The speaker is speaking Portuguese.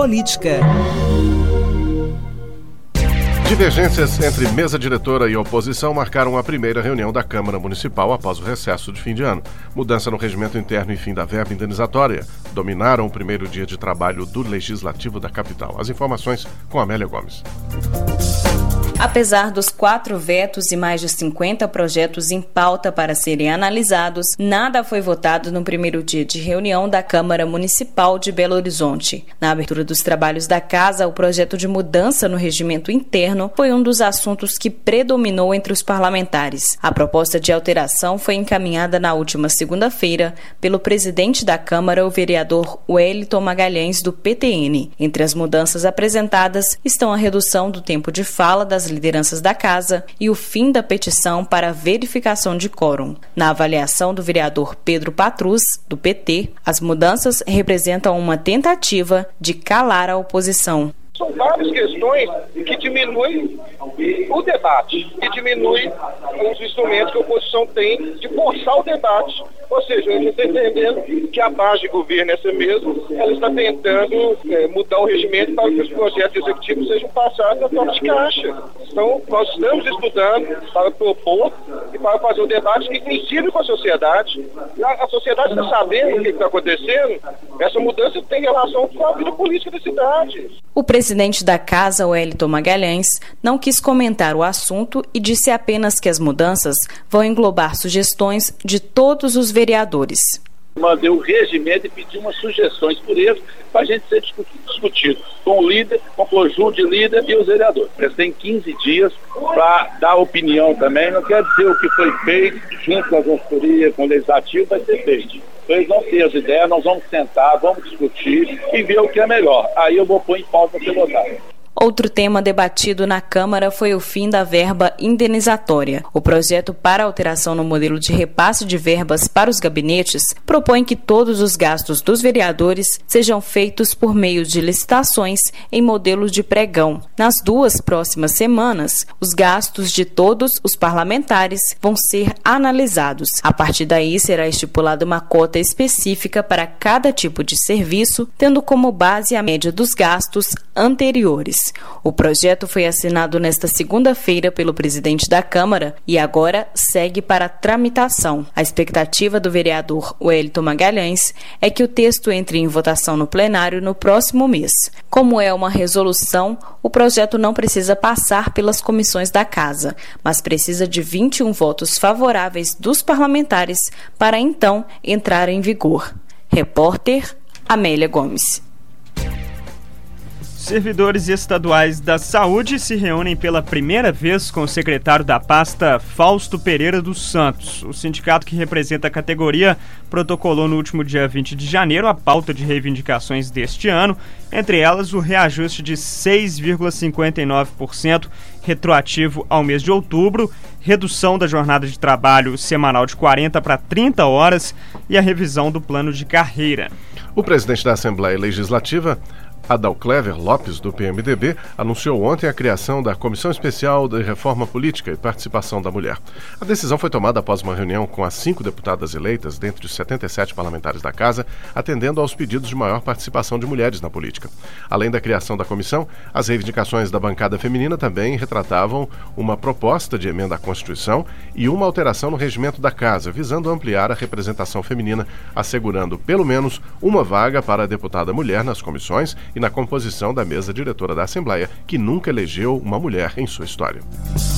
Política. Divergências entre mesa diretora e oposição marcaram a primeira reunião da Câmara Municipal após o recesso de fim de ano. Mudança no regimento interno e fim da verba indenizatória dominaram o primeiro dia de trabalho do Legislativo da capital. As informações com Amélia Gomes. Apesar dos 4 vetos e mais de 50 projetos em pauta para serem analisados, nada foi votado no primeiro dia de reunião da Câmara Municipal de Belo Horizonte. Na abertura dos trabalhos da casa, o projeto de mudança no regimento interno foi um dos assuntos que predominou entre os parlamentares. A proposta de alteração foi encaminhada na última segunda-feira pelo presidente da Câmara, o vereador Wellington Magalhães, do PTN. Entre as mudanças apresentadas estão a redução do tempo de fala das lideranças da casa e o fim da petição para verificação de quórum. Na avaliação do vereador Pedro Patrus, do PT, as mudanças representam uma tentativa de calar a oposição. São várias questões que diminuem o debate, que diminuem os instrumentos que a oposição tem de forçar o debate. Ou seja, a gente está entendendo que a base de governo, essa mesma, ela está tentando mudar o regimento para que os projetos executivos sejam passados a toque de caixa. Então, nós estamos estudando para propor e para fazer o debate que coincide com a sociedade. A sociedade está sabendo o que está acontecendo. Essa mudança tem relação com a vida política da cidade. O presidente da casa, Wellington Magalhães, não quis comentar o assunto e disse apenas que as mudanças vão englobar sugestões de todos os vereadores. Mandei o regimento e pedi umas sugestões por eles para a gente ser discutido com o líder, com o conjunto de líder e os vereadores. Eles têm 15 dias para dar opinião também, não quer dizer o que foi feito junto com a consultoria, com o legislativo, vai ser feito. Eles vão ter as ideias, nós vamos sentar, vamos discutir e ver o que é melhor. Aí eu vou pôr em pauta para ser votado. Outro tema debatido na Câmara foi o fim da verba indenizatória. O projeto para alteração no modelo de repasse de verbas para os gabinetes propõe que todos os gastos dos vereadores sejam feitos por meio de licitações em modelo de pregão. Nas 2 próximas semanas, os gastos de todos os parlamentares vão ser analisados. A partir daí, será estipulada uma cota específica para cada tipo de serviço, tendo como base a média dos gastos anteriores. O projeto foi assinado nesta segunda-feira pelo presidente da Câmara e agora segue para tramitação. A expectativa do vereador Wellington Magalhães é que o texto entre em votação no plenário no próximo mês. Como é uma resolução, o projeto não precisa passar pelas comissões da Casa, mas precisa de 21 votos favoráveis dos parlamentares para então entrar em vigor. Repórter Amélia Gomes. Servidores estaduais da saúde se reúnem pela primeira vez com o secretário da pasta, Fausto Pereira dos Santos. O sindicato que representa a categoria protocolou no último dia 20 de janeiro a pauta de reivindicações deste ano, entre elas o reajuste de 6,59% retroativo ao mês de outubro, redução da jornada de trabalho semanal de 40 para 30 horas e a revisão do plano de carreira. O presidente da Assembleia Legislativa, Adalclever Lopes, do PMDB, anunciou ontem a criação da Comissão Especial de Reforma Política e Participação da Mulher. A decisão foi tomada após uma reunião com as 5 deputadas eleitas, dentre os 77 parlamentares da Casa, atendendo aos pedidos de maior participação de mulheres na política. Além da criação da comissão, as reivindicações da bancada feminina também retratavam uma proposta de emenda à Constituição e uma alteração no regimento da Casa, visando ampliar a representação feminina, assegurando pelo menos uma vaga para a deputada mulher nas comissões e na composição da mesa diretora da Assembleia, que nunca elegeu uma mulher em sua história.